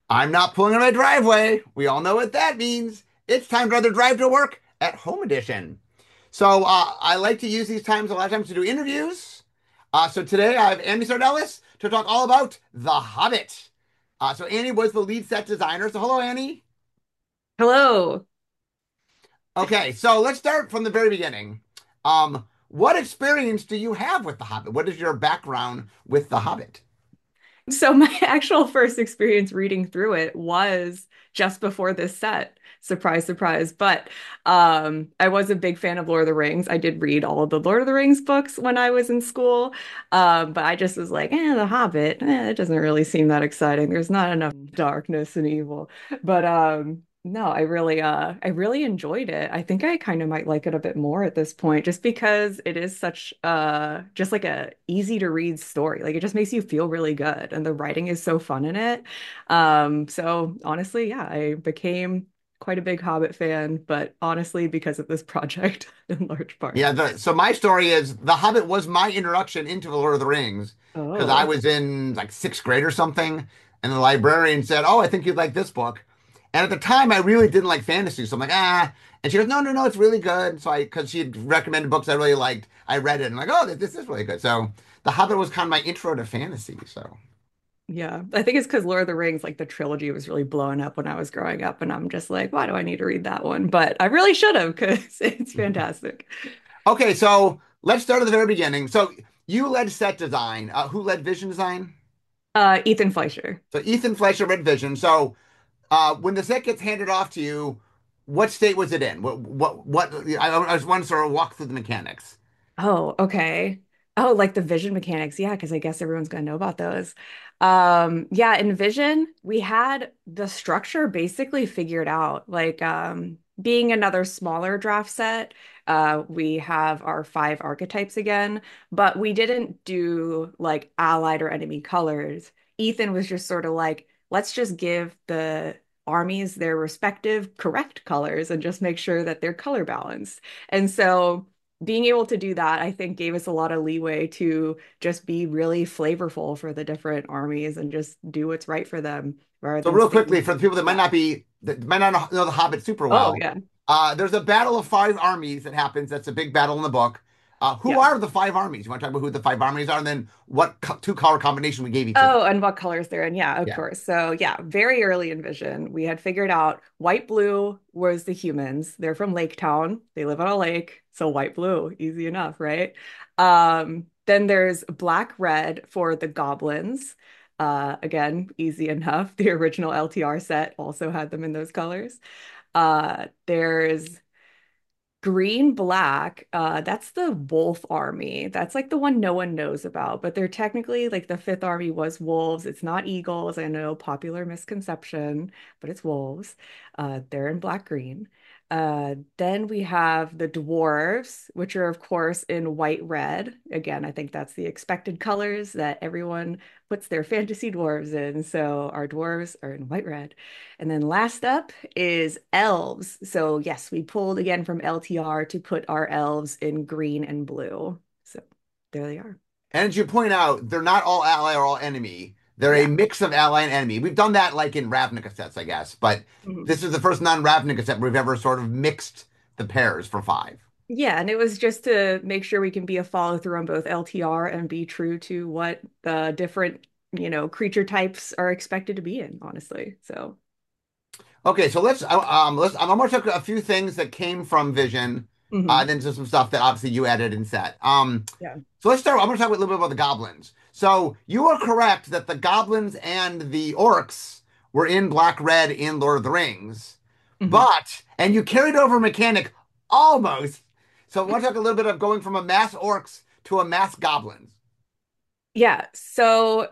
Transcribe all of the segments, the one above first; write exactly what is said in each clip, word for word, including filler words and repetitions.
I'm not pulling in my driveway. We all know what that means. It's time to rather drive to work at home edition. So uh, I like to use these times a lot of times to do interviews. Uh, so today I have Andy Sardellis to talk all about The Hobbit. Uh, so Annie was the lead set designer. So hello, Annie. Hello. Okay, so let's start from the very beginning. Um, what experience do you have with The Hobbit? What is your background with The Hobbit? So my actual first experience reading through it was just before this set. Surprise, surprise. But um, I was a big fan of Lord of the Rings. I did read all of the Lord of the Rings books when I was in school. Um, but I just was like, eh, The Hobbit, eh, it doesn't really seem that exciting. There's not enough darkness and evil. But um, no, I really uh I really enjoyed it. I think I kind of might like it a bit more at this point just because it is such uh just like a easy to read story. Like it just makes you feel really good and the writing is so fun in it. Um so honestly, yeah, I became quite a big Hobbit fan, but honestly because of this project in large part. Yeah, the, so my story is The Hobbit was my introduction into the Lord of the Rings because I Oh. was in like sixth grade or something, and the librarian said, "Oh, I think you'd like this book." And at the time, I really didn't like fantasy, so I'm like, ah. And she goes, "No, no, no, it's really good." So I, because she had recommended books I really liked, I read it and I'm like, "Oh, this, this is really good." So The Hobbit was kind of my intro to fantasy. So Yeah, I think it's because Lord of the Rings, like the trilogy was really blowing up when I was growing up, and I'm just like, why do I need to read that one? But I really should have because it's fantastic. okay, so let's start at the very beginning. So you led set design. Uh, who led vision design? Uh, Ethan Fleischer. So Ethan Fleischer led vision. So Uh, when the set gets handed off to you, what state was it in? What, what, what? I, I just want to sort of walk through the mechanics. Oh, okay. Oh, like the vision mechanics. Yeah, because I guess everyone's gonna know about those. Um, yeah, in Vision, we had the structure basically figured out. Like um being another smaller draft set, uh, we have our five archetypes again, but we didn't do like allied or enemy colors. Ethan was just sort of like, let's just give the armies their respective correct colors and just make sure that they're color balanced. And so being able to do that, I think, gave us a lot of leeway to just be really flavorful for the different armies and just do what's right for them rather So than real sticking quickly, to for the people that might that. not be that might not know the Hobbit super Oh, well, yeah. uh, there's a battle of five armies that happens. That's a big battle in the book. Uh, who Yeah. are the five armies? You want to talk about who the five armies are, and then what co two color combination we gave each of them? Oh, and what colors they're in. Yeah, of Yeah. course. So, yeah, very early in Vision, we had figured out white blue was the humans. They're from Lake Town. They live on a lake. So, white blue, easy enough, right? Um, then there's black red for the goblins. Uh, again, easy enough. The original L T R set also had them in those colors. Uh, there's Green Black, uh, that's the Wolf Army. That's like the one no one knows about, but they're technically like the Fifth Army was wolves. It's not eagles. I know, popular misconception, but it's wolves. Uh, they're in black green. Uh, then we have the dwarves, which are of course in white red. Again, I think that's the expected colors that everyone puts their fantasy dwarves in. So our dwarves are in white red. And then last up is elves. So yes, we pulled again from L T R to put our elves in green and blue. So there they are. And as you point out, they're not all ally or all enemy. They're a Yeah. mix of ally and enemy. We've done that like in Ravnica sets, I guess, but Mhm. this is the first non-Ravnica set where we've ever sort of mixed the pairs for five. Yeah, and it was just to make sure we can be a follow through on both L T R and be true to what the different, you know, creature types are expected to be in, honestly. So, Okay, so let's uh, um let's I'm gonna talk a few things that came from Vision, uh, and mhm. then just some stuff that obviously you added and set. Um, Yeah. so let's start. I'm gonna talk a little bit about the goblins. So you are correct that the goblins and the orcs were in Black Red in Lord of the Rings, Mhm. but and you carried over a mechanic almost. So I want to talk a little bit of going from a mass orcs to a mass goblins. Yeah. So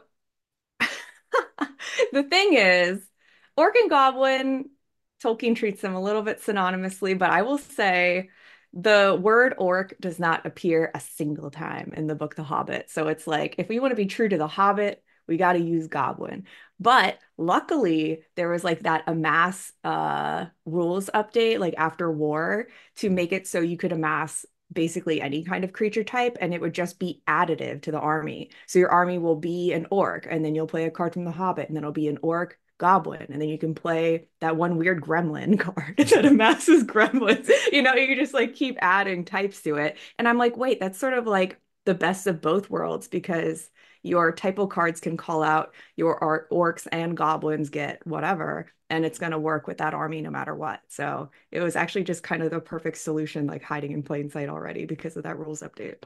the thing is, Orc and Goblin, Tolkien treats them a little bit synonymously, but I will say the word orc does not appear a single time in the book The Hobbit. So it's like, if we want to be true to The Hobbit, we got to use Goblin. But luckily, there was like that amass uh, rules update, like after war, to make it so you could amass basically any kind of creature type, and it would just be additive to the army. So your army will be an orc, and then you'll play a card from the Hobbit, and then it'll be an orc goblin, and then you can play that one weird gremlin card that amasses gremlins. You know, you can just like keep adding types to it. And I'm like, wait, that's sort of like the best of both worlds because your typo cards can call out your or orcs and goblins get whatever, and it's going to work with that army no matter what. So it was actually just kind of the perfect solution, like hiding in plain sight already because of that rules update.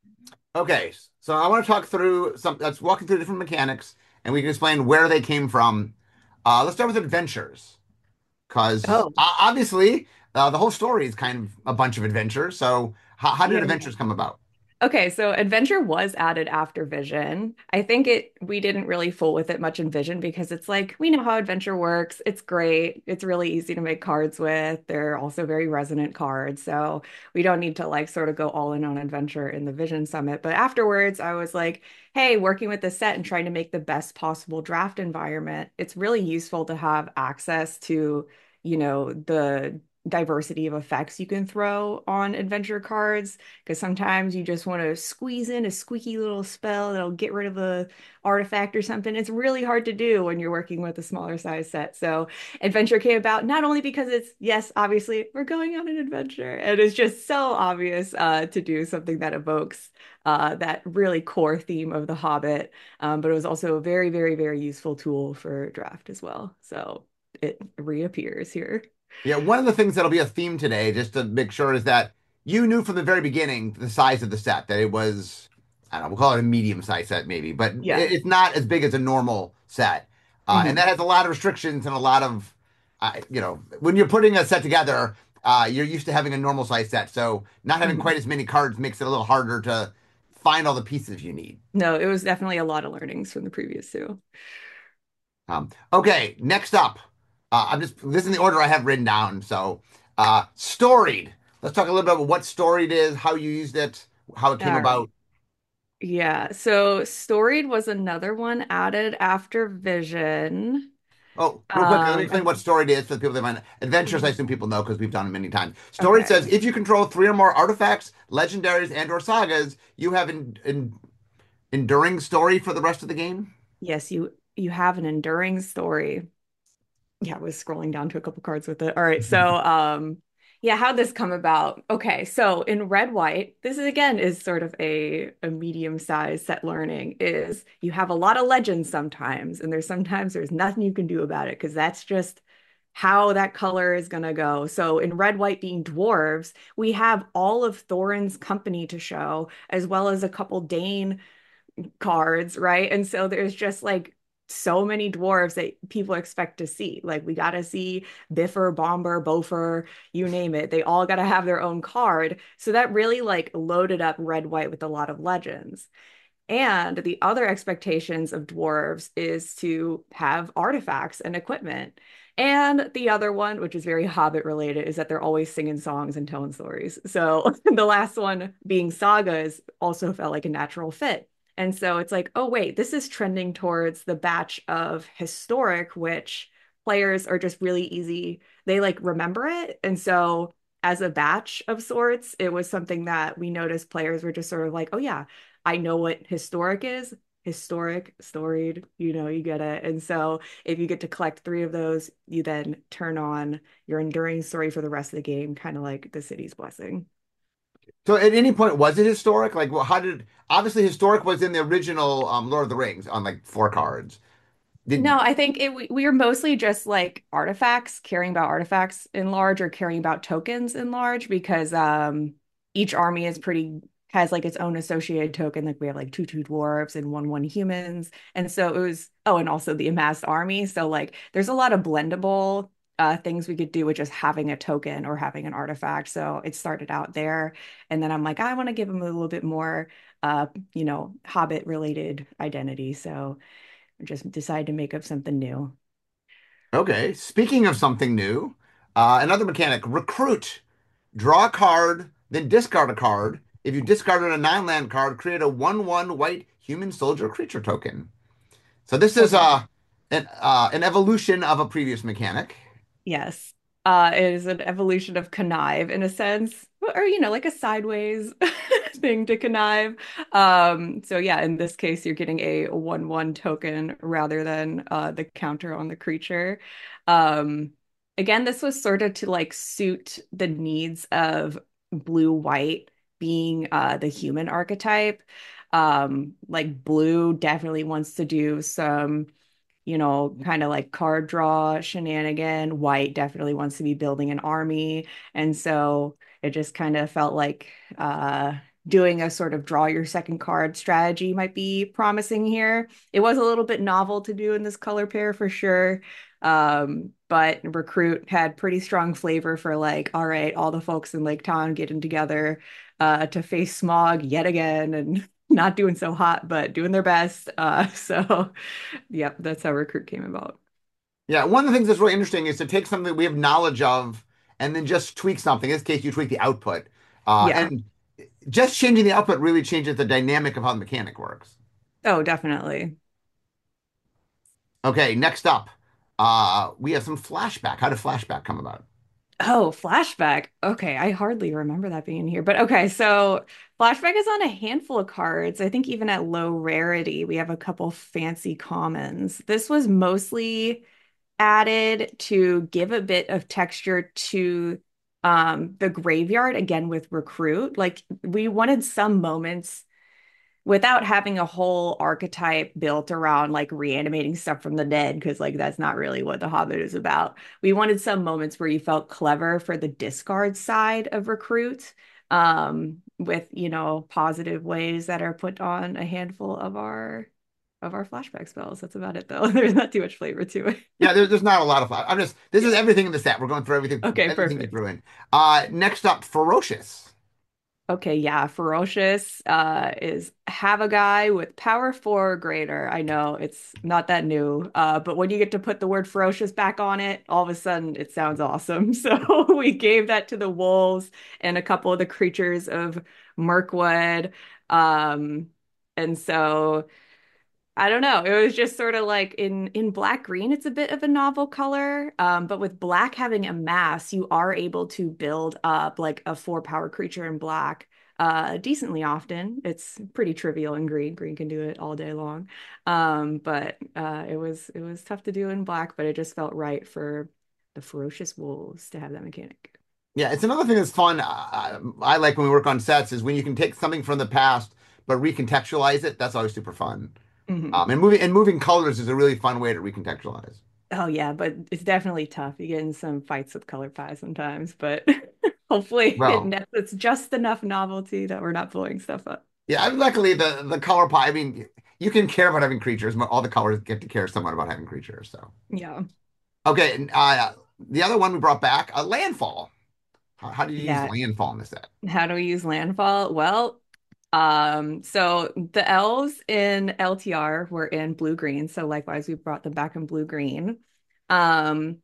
Okay, so I want to talk through some. Let's walk through different mechanics, and we can explain where they came from. Uh, let's start with adventures, because Oh, uh, obviously uh, the whole story is kind of a bunch of adventures. So, how, how did yeah. adventures come about? Okay, so Adventure was added after Vision. I think it we didn't really fool with it much in Vision because it's like we know how Adventure works. It's great. It's really easy to make cards with. They're also very resonant cards. So we don't need to like sort of go all in on Adventure in the Vision Summit. But afterwards, I was like, hey, working with the set and trying to make the best possible draft environment, it's really useful to have access to, you know, the diversity of effects you can throw on adventure cards because sometimes you just want to squeeze in a squeaky little spell that'll get rid of a artifact or something. It's really hard to do when you're working with a smaller size set. So adventure came about not only because it's, yes, obviously we're going on an adventure, and it's just so obvious uh, to do something that evokes uh, that really core theme of The Hobbit, um, but it was also a very, very, very useful tool for draft as well. So it reappears here. Yeah, one of the things that'll be a theme today, just to make sure, is that you knew from the very beginning the size of the set, that it was, I don't know, we'll call it a medium size set maybe, but Yeah. it's not as big as a normal set. Uh, and Mhm. that has a lot of restrictions and a lot of, uh, you know, when you're putting a set together, uh, you're used to having a normal size set. So not having Mhm. quite as many cards makes it a little harder to find all the pieces you need. No, it was definitely a lot of learnings from the previous two. Um, okay, next up, uh, I'm just this is the order I have written down. So, uh, storied. Let's talk a little bit about what storied is, how you used it, how it came All right. about. Yeah. So Storied was another one added after Vision. Oh, real quick, let me Um, explain and what storied is for the people that might. Adventures, I Mhm. assume people know because we've done it many times. Storied Okay. says if you control three or more artifacts, legendaries, and/or sagas, you have an, an enduring story for the rest of the game. Yes, you you have an enduring story. Yeah, I was scrolling down to a couple cards with it. All right. So, um, yeah, how'd this come about? Okay, so in red white, this is again is sort of a a medium sized set learning is you have a lot of legends sometimes, and there's sometimes there's nothing you can do about it because that's just how that color is gonna go. So in red white being dwarves, we have all of Thorin's company to show, as well as a couple Dane cards, right? And so there's just like so many dwarves that people expect to see. Like we got to see Biffer, Bomber, Bofer, you name it. They all got to have their own card. So that really like loaded up red white with a lot of legends. And the other expectations of dwarves is to have artifacts and equipment. And the other one, which is very Hobbit related, is that they're always singing songs and telling stories. So the last one being sagas also felt like a natural fit. And so it's like, oh, wait, this is trending towards the batch of historic, which players are just really easy. They like remember it. And so as a batch of sorts, it was something that we noticed players were just sort of like, oh, yeah, I know what historic is. Historic, storied, you know, you get it. And so if you get to collect three of those, you then turn on your enduring story for the rest of the game, kind of like the city's blessing. So, at any point, was it historic? Like, well, how did obviously historic was in the original um, Lord of the Rings on like four cards. No, Did I think it, we, we were mostly just like artifacts, caring about artifacts in large or caring about tokens in large because um each army is pretty has like its own associated token. Like we have like two two dwarves and one one humans. And so it was, oh, and also the amassed army. So like there's a lot of blendable uh things we could do with just having a token or having an artifact. So it started out there. And then I'm like, I want to give them a little bit more uh, you know, Hobbit related identity. So just decide to make up something new. Okay. Speaking of something new, uh, another mechanic, recruit. Draw a card, then discard a card. If you discarded a nine land card, create a one one white human soldier creature token. So this is Okay. uh, an, uh, an evolution of a previous mechanic. Yes. Uh, it is an evolution of connive in a sense, or you know, like a sideways thing to connive. Um, so yeah, in this case, you're getting a one one token rather than uh, the counter on the creature. Um, Again, this was sort of to like suit the needs of blue white being uh, the human archetype. Um, like blue definitely wants to do some you know, kind of like card draw shenanigan. White definitely wants to be building an army. And so it just kind of felt like uh, doing a sort of draw your second card strategy might be promising here. It was a little bit novel to do in this color pair for sure. Um, but Recruit had pretty strong flavor for like, all right, all the folks in Lake Town getting together uh, to face smog yet again and not doing so hot, but doing their best. Uh, so Yep, that's how Recruit came about. Yeah, one of the things that's really interesting is to take something that we have knowledge of and then just tweak something. In this case, you tweak the output. Uh, Yeah. and just changing the output really changes the dynamic of how the mechanic works. Oh, definitely. Okay, next up, uh, we have some flashback. How did flashback come about? Oh, Flashback. Okay, I hardly remember that being here. But okay, so Flashback is on a handful of cards. I think even at low rarity, we have a couple fancy commons. This was mostly added to give a bit of texture to um the graveyard again with Recruit. Like we wanted some moments without having a whole archetype built around like reanimating stuff from the dead, because like that's not really what The Hobbit is about. We wanted some moments where you felt clever for the discard side of Recruit, um, with, you know, positive ways that are put on a handful of our of our flashback spells. That's about it though. There's not too much flavor to it. Yeah, there's, there's not a lot of flash. I'm just, this is Yeah. everything in the set. We're going through everything, Okay, everything you perfect. threw in. Uh, next up, Ferocious. Okay, yeah, Ferocious uh is have a guy with power four or greater. I know it's not that new, uh, but when you get to put the word ferocious back on it, all of a sudden it sounds awesome. So we gave that to the wolves and a couple of the creatures of Mirkwood. Um, and so I don't know. It was just sort of like in in black green, it's a bit of a novel color. Um, but with black having a mass, you are able to build up like a four power creature in black uh decently often. It's pretty trivial in green. Green can do it all day long. Um, but uh it was it was tough to do in black, but it just felt right for the ferocious wolves to have that mechanic. Yeah, it's another thing that's fun. I, I like when we work on sets is when you can take something from the past but recontextualize it. That's always super fun. Mhm. Um, and moving and moving colors is a really fun way to recontextualize. Oh yeah, but it's definitely tough. You get in some fights with color pie sometimes, but hopefully it Well, nets it's just enough novelty that we're not blowing stuff up. yeah, luckily the the color pie. I mean, you can care about having creatures. All the colors get to care somewhat about having creatures. So Yeah. okay, and, uh, the other one we brought back, a landfall. How, how do you use Yeah. landfall in the set? How do we use landfall? Well, um, so the elves in L T R were in blue green, so likewise we brought them back in blue green. Um,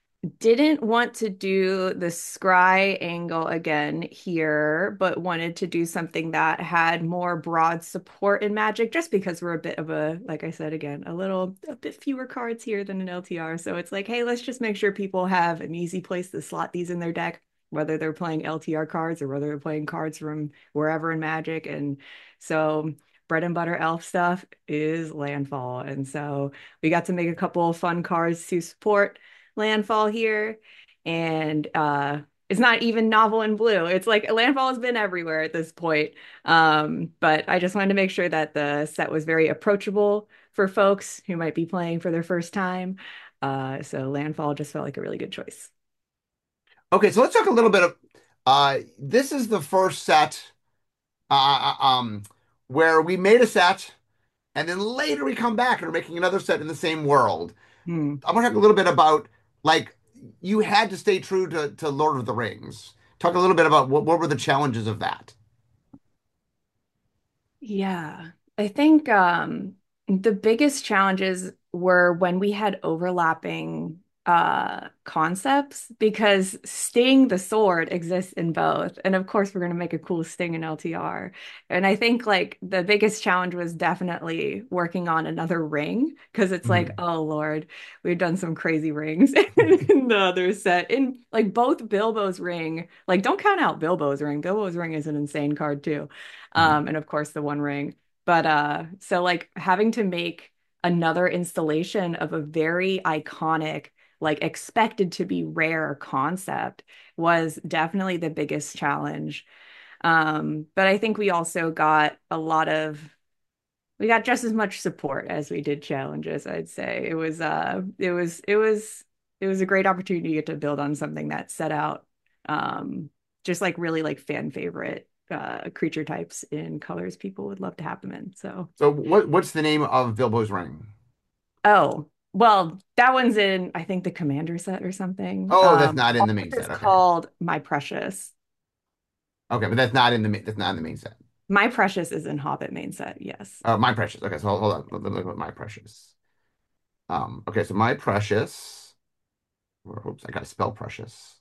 Didn't want to do the scry angle again here, but wanted to do something that had more broad support in Magic, just because we're a bit of a, like I said again, a little, a bit fewer cards here than an L T R. So it's like, hey, let's just make sure people have an easy place to slot these in their deck, whether they're playing L T R cards or whether they're playing cards from wherever in Magic. And so bread and butter elf stuff is landfall. And so we got to make a couple of fun cards to support landfall here. And uh it's not even novel in blue. It's like landfall has been everywhere at this point. Um, but I just wanted to make sure that the set was very approachable for folks who might be playing for their first time. Uh, so landfall just felt like a really good choice. Okay, so let's talk a little bit of. Uh, this is the first set, uh, uh, um, where we made a set, and then later we come back and we're making another set in the same world. Hmm. I want to talk a little bit about like you had to stay true to, to Lord of the Rings. Talk a little bit about what, what were the challenges of that. Yeah, I think um, the biggest challenges were when we had overlapping uh concepts because Sting the sword exists in both. And of course we're going to make a cool Sting in L T R. And I think like the biggest challenge was definitely working on another ring because it's like, Mhm. oh Lord, we've done some crazy rings in the other set. In like both Bilbo's ring, like don't count out Bilbo's ring. Bilbo's ring is an insane card too. Mhm. Um, and of course the One Ring. But uh so like having to make another installation of a very iconic, like expected to be rare concept was definitely the biggest challenge. Um, but I think we also got a lot of we got just as much support as we did challenges, I'd say. It was uh it was it was it was a great opportunity to get to build on something that set out um just like really like fan favorite uh creature types in colors people would love to have them in. So So what what's the name of Bilbo's ring? oh, well, that one's in, I think, the Commander set or something. Oh, that's Um, not in the main it's set. Okay. called My Precious. Okay, but that's not in the ma- that's not in the main set. My Precious is in Hobbit main set, yes. Oh, My Precious. Okay, so hold, hold on. Let me look at My Precious. Um, okay, so My Precious. Oops, I gotta spell precious.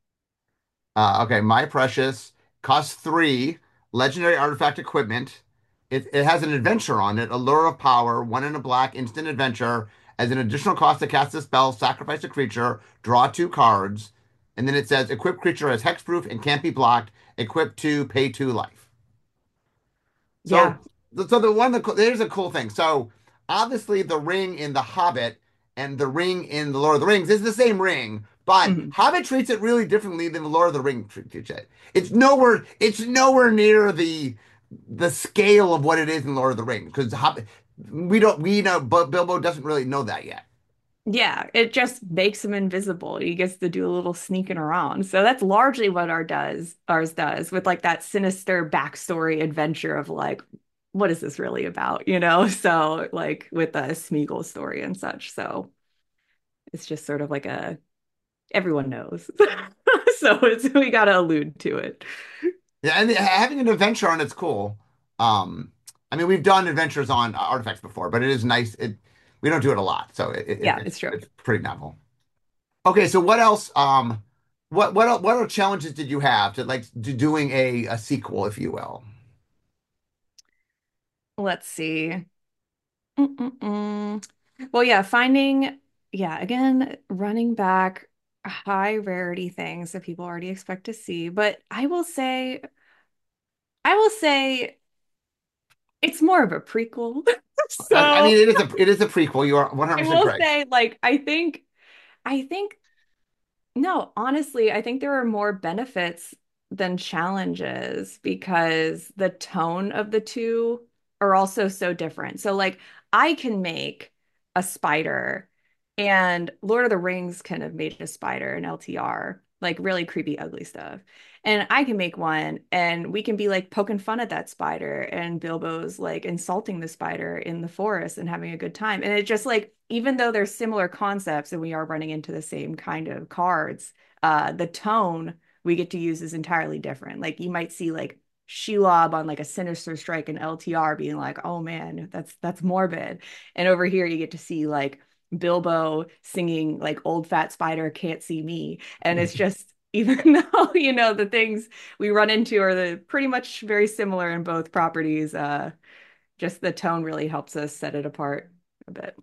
Uh, okay, My Precious costs three legendary artifact equipment. It, it has an adventure on it, Allure of Power, one in a black, instant adventure. As an additional cost to cast a spell, sacrifice a creature, draw two cards. And then it says equip creature as hexproof and can't be blocked. Equip two, pay two life. So, Yeah. so the one, the, there's a cool thing. So, obviously, the ring in The Hobbit and the ring in The Lord of the Rings is the same ring, but Mhm. Hobbit treats it really differently than The Lord of the Rings treats it. It's nowhere, it's nowhere near the the scale of what it is in Lord of the Rings because Hobbit, we don't, we know, but Bilbo doesn't really know that yet. Yeah, it just makes him invisible. He gets to do a little sneaking around. So that's largely what our does ours does with like that sinister backstory adventure of like, what is this really about? You know? So like with the Smeagol story and such. So it's just sort of like a everyone knows. So it's we gotta allude to it. Yeah, and having an adventure on it's cool. Um, I mean, we've done adventures on artifacts before, but it is nice. It we don't do it a lot, so it, it, Yeah, it's it's true. it's pretty novel. Okay, so what else? Um, what what el- what other challenges did you have to like to doing a a sequel, if you will? Let's see. Mm-mm-mm. Well, yeah, finding, yeah, again, running back high rarity things that people already expect to see. But I will say, I will say it's more of a prequel. I, I So mean, it is a it is a prequel. You are I one hundred percent will correct. say, like, I think, I think no, honestly, I think there are more benefits than challenges because the tone of the two are also so different. So, like, I can make a spider, and Lord of the Rings kind of made a spider in L T R, like really creepy, ugly stuff. And I can make one, and we can be like poking fun at that spider, and Bilbo's like insulting the spider in the forest and having a good time. And it just like, even though there's similar concepts and we are running into the same kind of cards, uh, the tone we get to use is entirely different. Like you might see like Shelob on like a Sinister Strike in L T R being like, oh man, that's that's morbid. And over here you get to see like Bilbo singing like Old Fat Spider Can't See Me. And it's just even though, you know, the things we run into are the pretty much very similar in both properties, uh, just the tone really helps us set it apart a bit.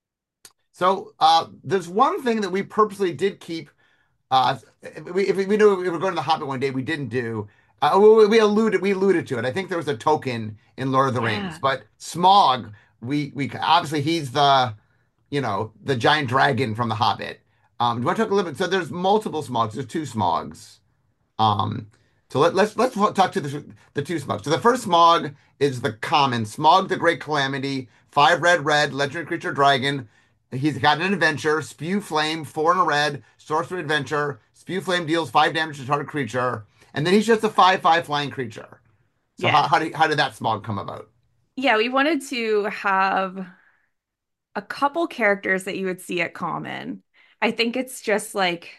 So uh, there's one thing that we purposely did keep. Uh, if we, if we knew we were going to the Hobbit one day, we didn't do. Uh, we, we alluded we alluded to it. I think there was a token in Lord of the Rings, Yeah. but Smaug, we we obviously he's the you know the giant dragon from the Hobbit. Um, do you want to talk a little bit? So there's multiple Smaugs. There's two Smaugs. Um, so let, let's let's talk to the the two Smogs. So the first Smog is the common Smog, the Great Calamity, five red red, legendary creature dragon. He's got an adventure, Spew Flame, four in a red, sorcery adventure. Spew Flame deals five damage to target creature, and then he's just a five five flying creature. So how Yeah. how did how did that Smog come about? Yeah, we wanted to have a couple characters that you would see at common. I think it's just like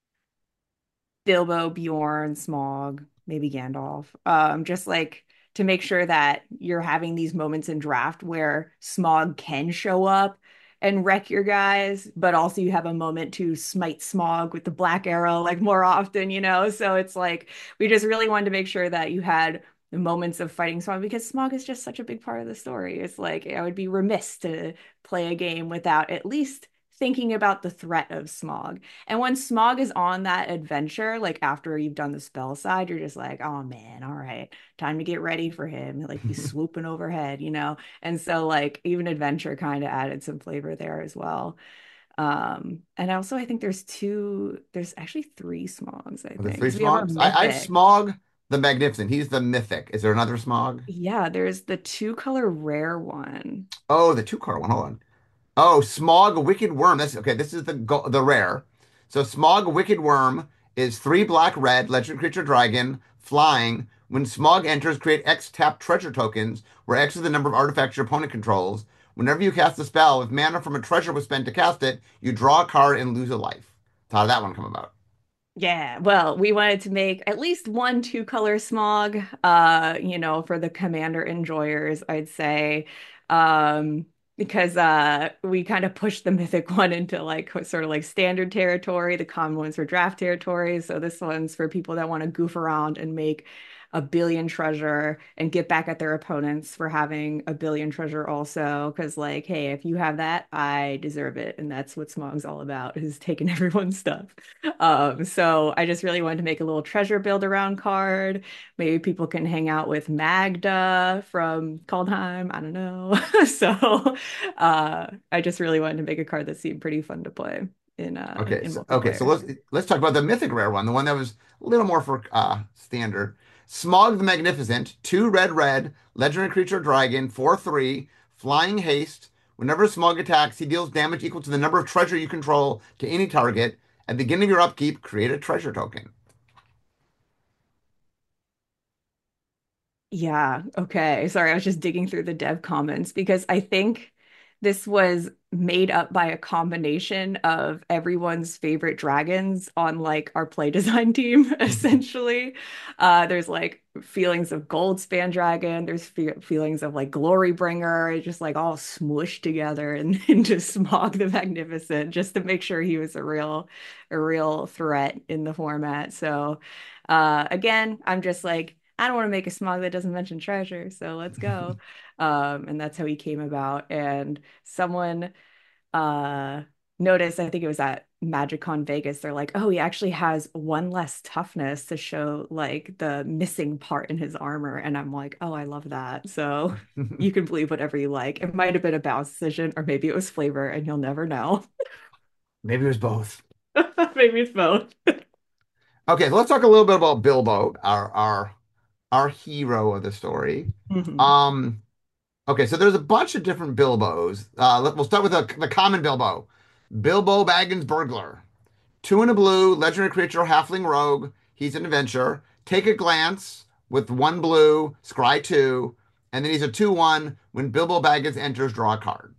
Bilbo, Bjorn, Smaug, maybe Gandalf. Um, just like to make sure that you're having these moments in draft where Smaug can show up and wreck your guys, but also you have a moment to smite Smog with the black arrow like more often, you know? So it's like we just really wanted to make sure that you had the moments of fighting Smog because Smog is just such a big part of the story. It's like I would be remiss to play a game without at least thinking about the threat of Smog. And when Smog is on that adventure, like after you've done the spell side, you're just like, oh man, all right, time to get ready for him. Like he's swooping overhead, you know? And so like even adventure kind of added some flavor there as well. Um, and also I think there's two, there's actually three Smogs, I Are there think, three because we have our Smogs? I, I have mythic. Smog the Magnificent. He's the mythic. Is there another Smog? Yeah, there's the two color rare one. Oh, the two card one. Hold on. Oh, Smog Wicked Worm. That's okay. This is the go the rare. So Smog Wicked Worm is three black red legend creature dragon flying. When Smog enters, create X tap treasure tokens, where X is the number of artifacts your opponent controls. Whenever you cast a spell, if mana from a treasure was spent to cast it, you draw a card and lose a life. So how did that one come about? Yeah, well, we wanted to make at least one two color smog, uh, you know, for the commander enjoyers, I'd say. Um, because uh we kind of pushed the mythic one into like sort of like standard territory, the common ones were draft territory. So this one's for people that want to goof around and make a billion treasure and get back at their opponents for having a billion treasure also. Because like, hey, if you have that, I deserve it. And that's what Smog's all about, is taking everyone's stuff. Um, so I just really wanted to make a little treasure build around card. Maybe people can hang out with Magda from Kaldheim. I don't know. So uh, I just really wanted to make a card that seemed pretty fun to play in uh Okay, in so okay, so multiplayer. let's let's talk about the mythic rare one, the one that was a little more for uh standard. Smog the Magnificent, two red red, legendary creature dragon, four three, flying haste. Whenever Smog attacks, he deals damage equal to the number of treasure you control to any target. At the beginning of your upkeep, create a treasure token. Yeah, okay. Sorry, I was just digging through the dev comments because I think this was made up by a combination of everyone's favorite dragons on like our play design team, essentially. Uh, there's like feelings of Goldspan Dragon, there's fe feelings of like Glorybringer, it just like all smooshed together and into Smog the Magnificent, just to make sure he was a real, a real threat in the format. So, uh, again, I'm just like, I don't want to make a smog that doesn't mention treasure, so let's go. Um, and that's how he came about. And someone uh noticed, I think it was at MagicCon Vegas, they're like, oh, he actually has one less toughness to show like the missing part in his armor. And I'm like, oh, I love that. So you can believe whatever you like. It might have been a bounce decision, or maybe it was flavor, and you'll never know. Maybe it was both. Maybe it's both. Okay, so let's talk a little bit about Bilbo, our our our hero of the story. Mhm. Um, okay, so there's a bunch of different Bilbos. Uh, let, we'll start with the, the common Bilbo. Bilbo Baggins Burglar. Two in a blue, legendary creature, halfling rogue. He's an adventurer. Take a glance with one blue, scry two, and then he's a two one. When Bilbo Baggins enters, draw a card.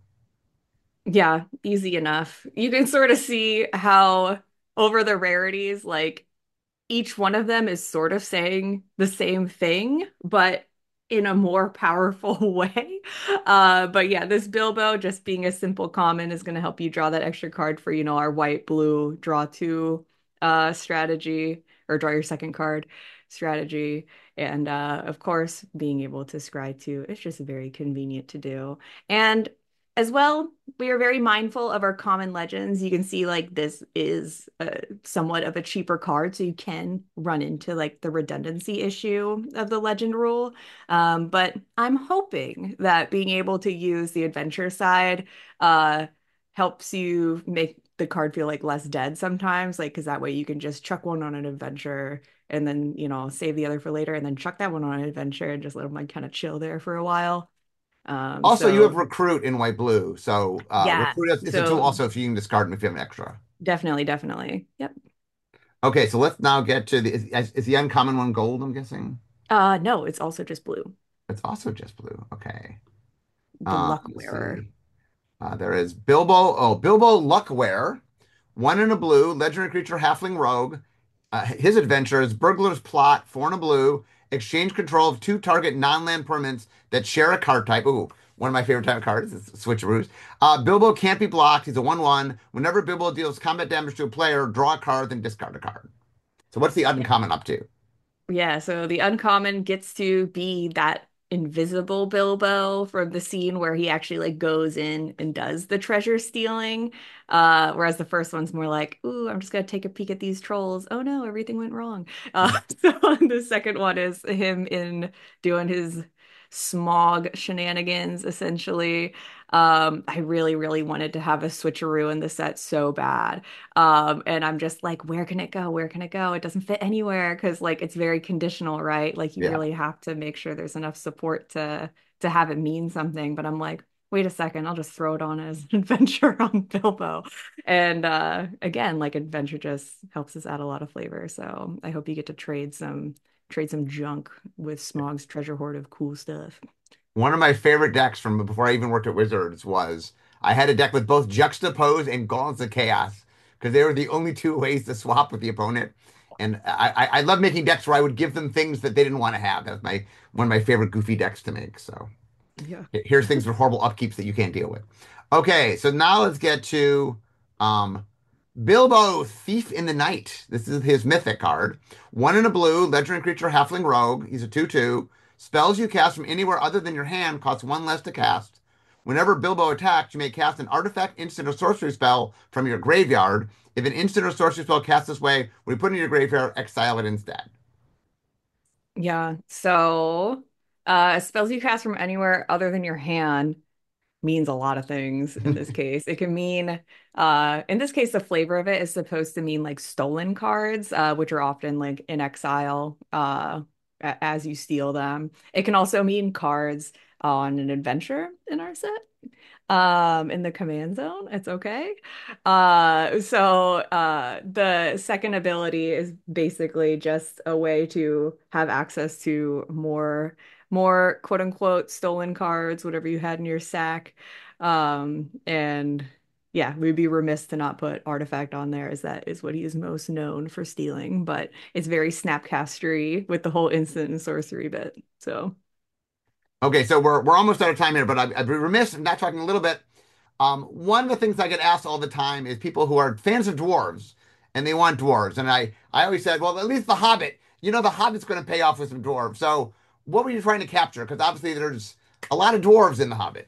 Yeah, easy enough. You can sort of see how over the rarities, like each one of them is sort of saying the same thing, but in a more powerful way. Uh, but yeah, this Bilbo just being a simple common is going to help you draw that extra card for, you know, our white, blue, draw two uh, strategy, or draw your second card strategy. And uh, of course, being able to scry two is just very convenient to do. And as well, we are very mindful of our common legends. You can see like this is a, somewhat of a cheaper card, so you can run into like the redundancy issue of the legend rule. Um, but I'm hoping that being able to use the adventure side uh, helps you make the card feel like less dead sometimes, like because that way you can just chuck one on an adventure and then, you know, save the other for later and then chuck that one on an adventure and just let them like kind of chill there for a while. Um, Also, you have so recruit in white blue, so uh, yeah, recruit is is a tool so also if you can discard them if you have an extra. definitely, definitely. Yep. Okay, so let's now get to the is, is the uncommon one gold, I'm guessing? Uh, no, it's also just blue. It's also just blue. Okay. The Uh, luck let's wearer. see. Uh, there is Bilbo. Oh, Bilbo Luckware. One in a blue, legendary creature, halfling rogue. Uh, his adventure is Burglar's Plot, four in a blue. Exchange control of two target non-land permanents that share a card type. Ooh. One of my favorite type of cards is switcheroos. Uh, Bilbo can't be blocked. He's a one one. Whenever Bilbo deals combat damage to a player, draw a card, then discard a card. So what's the Yeah. uncommon up to? Yeah, so the uncommon gets to be that invisible Bilbo from the scene where he actually like goes in and does the treasure stealing. Uh, whereas the first one's more like, ooh, I'm just gonna take a peek at these trolls. Oh no, everything went wrong. Uh, so the second one is him in doing his smog shenanigans, essentially. Um, I really, really wanted to have a switcheroo in the set so bad. Um, and I'm just like, where can it go? Where can it go? It doesn't fit anywhere because like it's very conditional, right? Like you Yeah. really have to make sure there's enough support to to have it mean something. But I'm like, wait a second, I'll just throw it on as an adventure on Bilbo. And uh again, like adventure just helps us add a lot of flavor. So I hope you get to trade some trade some junk with Smog's treasure hoard of cool stuff. One of my favorite decks from before I even worked at Wizards was I had a deck with both Juxtapose and Gauntlets of Chaos because they were the only two ways to swap with the opponent. And I, I, I love making decks where I would give them things that they didn't want to have. That's my one of my favorite goofy decks to make. So Yeah. here's things with horrible upkeeps that you can't deal with. Okay, so now let's get to um, Bilbo, Thief in the Night. This is his mythic card. One in a blue, legendary creature, halfling rogue. He's a two two. Spells you cast from anywhere other than your hand cost one less to cast. Whenever Bilbo attacks, you may cast an artifact, instant, or sorcery spell from your graveyard. If an instant or sorcery spell cast this way, when you put it in your graveyard, exile it instead. Yeah. So uh spells you cast from anywhere other than your hand means a lot of things in this case. It can mean, uh, in this case, the flavor of it is supposed to mean like stolen cards, uh, which are often like in exile, uh, as you steal them. It can also mean cards on an adventure in our set. Um, in the command zone, it's okay. Uh, so uh, the second ability is basically just a way to have access to more more quote unquote stolen cards, whatever you had in your sack. Um, and yeah, we'd be remiss to not put Artifact on there, as that is what he is most known for stealing, but it's very Snapcastery with the whole instant and sorcery bit. So Okay, so we're we're almost out of time here, but I'd, I'd be remiss in not talking a little bit. Um, one of the things I get asked all the time is people who are fans of dwarves and they want dwarves, and I I always said, well, at least the Hobbit, you know, the Hobbit's going to pay off with some dwarves. So, what were you trying to capture? Because obviously there's a lot of dwarves in the Hobbit.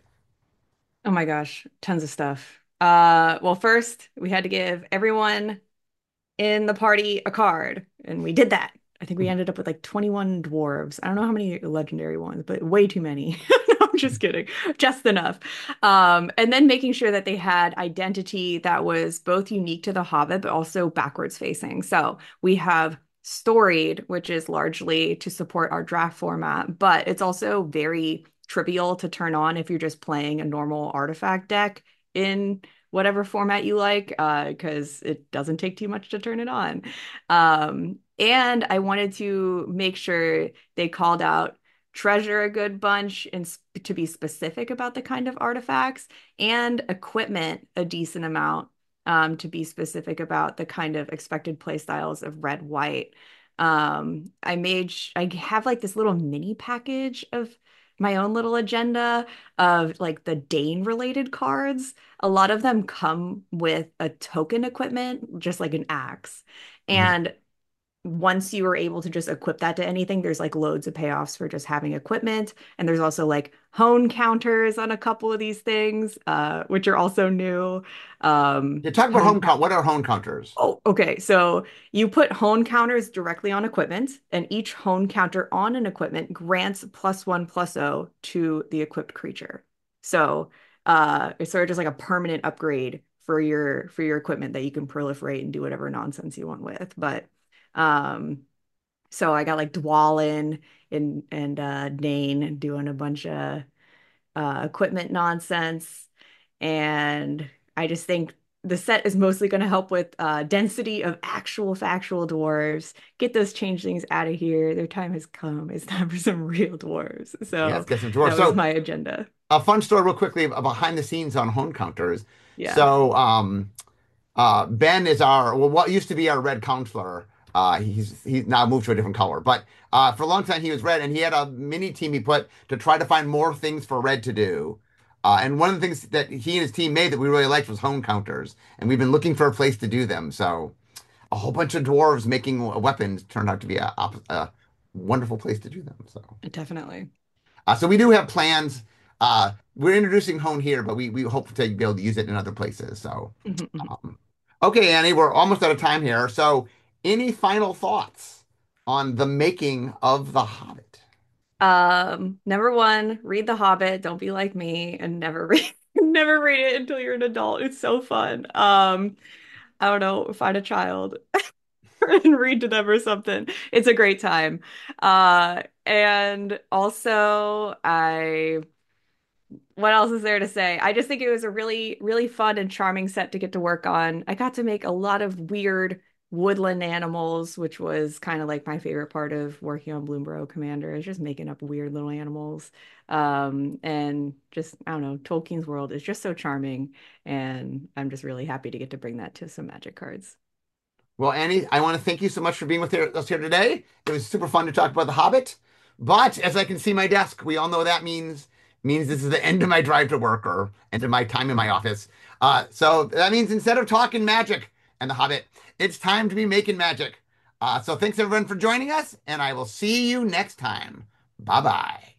oh my gosh, tons of stuff. Uh, well, first we had to give everyone in the party a card, and we did that. I think we ended up with like twenty-one dwarves. I don't know how many legendary ones, but way too many. No, I'm just kidding. Just enough. Um, and then making sure that they had identity that was both unique to the Hobbit, but also backwards facing. So we have storied, which is largely to support our draft format, but it's also very trivial to turn on if you're just playing a normal artifact deck in whatever format you like, uh, because it doesn't take too much to turn it on. Um, and I wanted to make sure they called out treasure a good bunch and sp to be specific about the kind of artifacts and equipment a decent amount, um, to be specific about the kind of expected play styles of red white. Um, I made sh I have like this little mini package of my own little agenda of like the Dane related cards. A lot of them come with a token equipment, just like an axe. Mhm. And once you are able to just equip that to anything, there's like loads of payoffs for just having equipment. And there's also like hone counters on a couple of these things, uh, which are also new. Um, You talk about hone home count. What are home counters? Oh, okay. So you put hone counters directly on equipment, and each hone counter on an equipment grants plus one plus O to the equipped creature. So uh it's sort of just like a permanent upgrade for your for your equipment that you can proliferate and do whatever nonsense you want with. But um so I got like Dwalin and and uh Dane doing a bunch of uh, equipment nonsense. And I just think the set is mostly going to help with uh, density of actual factual dwarves. Get those changelings out of here. Their time has come. It's time for some real dwarves. Yeah, let's So get some dwarves. that was So, my agenda. a fun story, real quickly, behind the scenes on home counters. Yeah. So, um, uh, Ben is our well, what used to be our red counselor. Uh, he's he's now moved to a different color, but uh, for a long time he was red, and he had a mini team he put to try to find more things for red to do. Uh, and one of the things that he and his team made that we really liked was hone counters, and we've been looking for a place to do them. So a whole bunch of dwarves making weapons turned out to be a, a wonderful place to do them. So, Definitely. uh, so we do have plans. Uh, we're introducing Hone here, but we we hope to be able to use it in other places. So, Mhm, mhm. um, okay, Annie, we're almost out of time here. So, any final thoughts on the making of The Hobbit? Um, number one, read The Hobbit. Don't be like me and never read never read it until you're an adult. It's so fun. Um, I don't know, find a child and read to them or something. It's a great time. Uh, and also I what else is there to say? I just think it was a really, really fun and charming set to get to work on. I got to make a lot of weird woodland animals, which was kind of like my favorite part of working on Bloomborough Commander, is just making up weird little animals. Um, and just, I don't know, Tolkien's world is just so charming. And I'm just really happy to get to bring that to some Magic cards. Well, Annie, I want to thank you so much for being with us here today. It was super fun to talk about The Hobbit. But as I can see my desk, we all know that means means this is the end of my drive to work or end of my time in my office. Uh, so that means instead of talking magic and The Hobbit, it's time to be making magic. Uh, so thanks everyone for joining us, and I will see you next time. Bye bye.